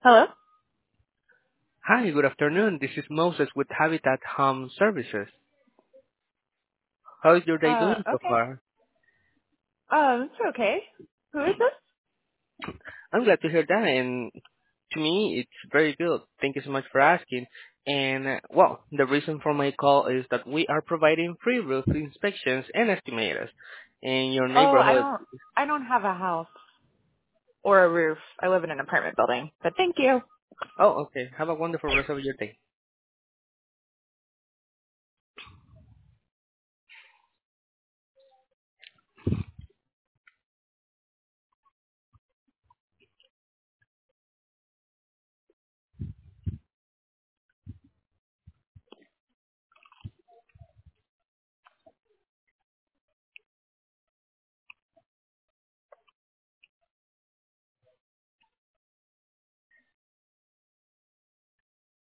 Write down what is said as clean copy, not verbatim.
Hello? Hi, good afternoon. This is Moses with Habitat Home Services. How is your day doing so Okay. far? It's okay. Who is this? I'm glad to hear that, and to me, it's very good. Thank you so much for asking. And the reason for my call is that we are providing free roof inspections and estimators in your Oh, neighborhood. I don't have a house or a roof. I live in an apartment building. But thank you. Oh, okay. Have a wonderful rest of your day.